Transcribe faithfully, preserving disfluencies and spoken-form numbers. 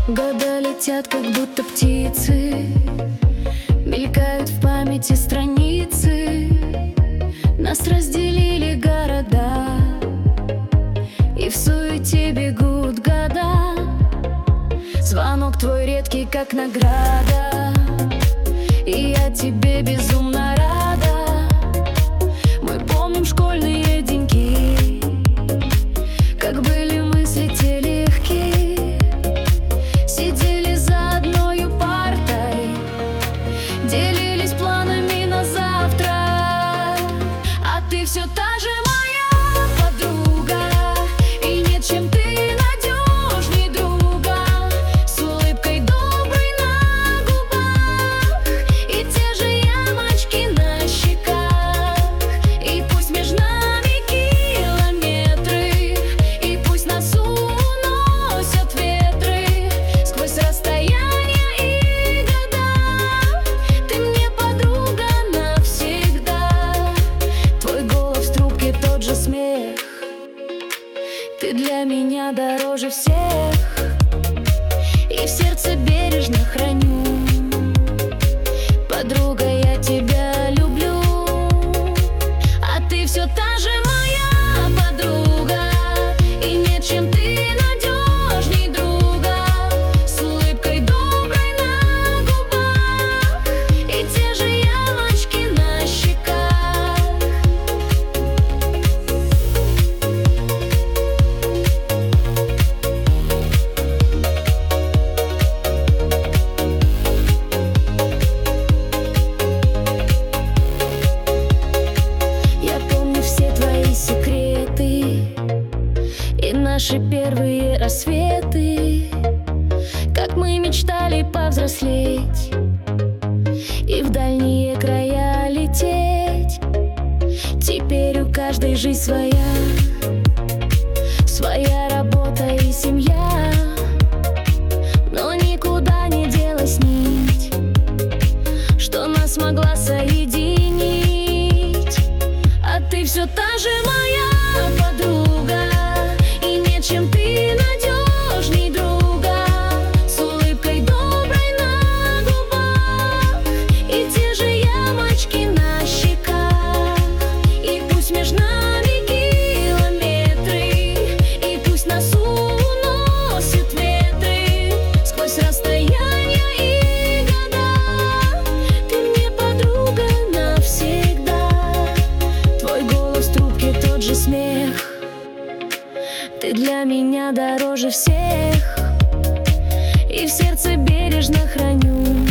Года летят, как будто птицы, мелькают в памяти страницы. Нас разделили города, и в суете бегут года. Звонок твой редкий, как награда, и я тебе безумно рада. Мы помним школьные деньки, как были мысли те легки. Сидели за одною партой, делились планами на завтра. А ты все та же моя подруга, и нет, чем ты надежней друга. С улыбкой доброй на губах, и те же ямочки на щеках. И пусть между нами километры, и пусть нас уносят ветры сквозь расстояния и года. Ты мне подруга навсегда. Твой голос в трубке, тот же смех, ты для меня дороже всех, и в сердце бережно храню. Подруга, я тебя люблю, а ты все та же моя подруга, и нет, чем ты надежней друга. С улыбкой доброй на губах, и те же ямочки на щеках. Я помню все твои секреты и наши первые рассветы, как мы мечтали повзрослеть и в дальние края лететь. Теперь у каждой жизнь своя, своя работа и семья, но никуда не делась нить, что нас могла соединить. А ты все та же моя подруга, и нет, чем ты надежней друга. С улыбкой доброй на губах, и те же ямочки на щеках. И пусть между нами километры, и пусть нас уносят ветры сквозь расстояния и года. Ты мне подруга навсегда. Твой голос в трубке, тот же смех, ты для меня дороже всех, и в сердце бережно храню.